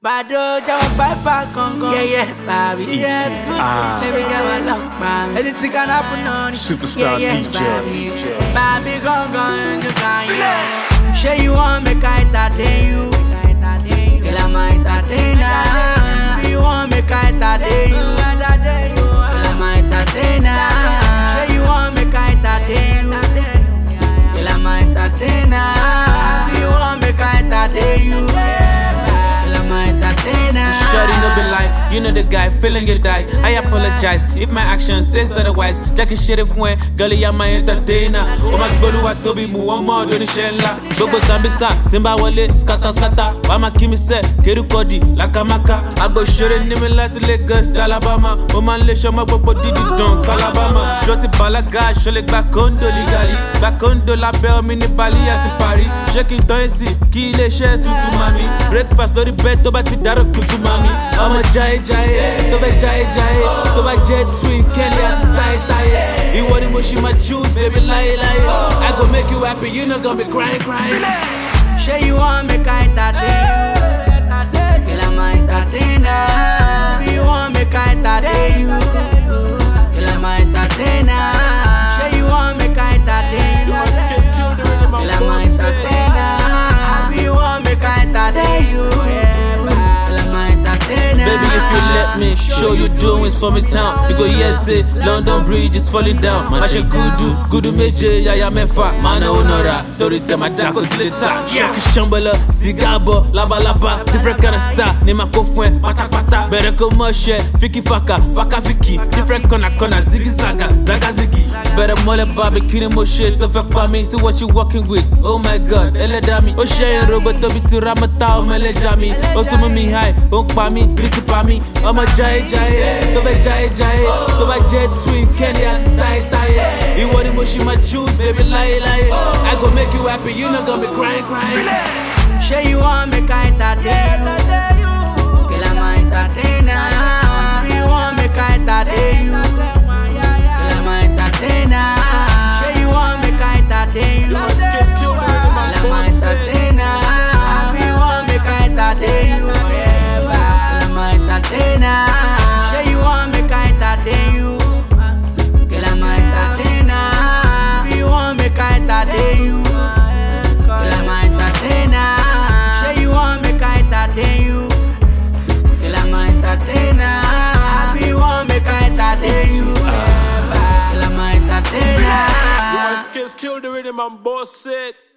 Bado jawab bye Congo. Yeah, baby. Yes, baby, girl, I love baby. Anything can happen on it. Superstar DJ. Baby, Congo, you can. Say you want me kite entertain you. Girl, I'm entertainer. You want me kite entertain you. Girl, I'm entertainer. Say you want me kite entertain you. Girl, I'm entertainer. You want me kite entertain you. Shorty no be lie, you know the guy, feeling you die. I apologize if my actions says otherwise. Jackie shit if when girlie I'm my entertainer. Oh my god, what to be more do the shella. Gogo Sambisa, Timba Wale, Skata. Wama Kimi said, Keru Kodi, Lakamaka. I go shooting in Last Lagos, Alabama. Oh man, let show my bobo did it down, Calabama. Shorty Balaga, Sholek back on the legally. Back on the label, mini Bali at Paris. Shaking Toynsi, Kile share to mami. Breakfast, no the bed, to bati daro kutu mami. I'm a jai, to be jai, to be jet twin, Kenny at tie. You want to mush my juice, baby, lie. I go make you happy, you not gonna be crying. Say you want me kite entertain you. Girl, I'm entertainer. You want me kite entertain you. Girl, I'm entertainer. Say you want me kite entertain you. Girl, I'm entertainer. You want me kite entertain you. Baby, if you let me show you doings for me town. You go yes, say London Bridge is falling down. Mashe gudu meje ya mefa. Mana honora, tori se madako tileta. Shaki shambala, sigabo, laba. Different kind of star, nema kofwen, pata. Better come moshe, fiki faka fiki. Different kona, ziggy zaga ziggy. Better mole barbecue ni moshe, to fuck by me. See what you walking with, oh my god, ele dami. O share robot to be to ramata, o mele jami. O to me high, o pa me. Pami, I'm a jai, to be jai, to be jet twin, Kenny at tie. You want to mush my juice, baby, lie. I go make you happy, you not gonna be crying. Say you want me kite entertain you. Girl, I'm entertainer. You want me kite entertain you. Girl, I'm entertainer. Say you want me kite entertain you. Girl, I'm entertainer. You want me kite entertain you. Say you want me kite entertain you. Girl, I'm entertainer. You want me kite entertain you. Girl, I'm entertainer. Say you want me kite entertain you. Girl, I'm entertainer. You want me kite entertain you. Girl, I'm entertainer. My skills kill the rhythm and boss it.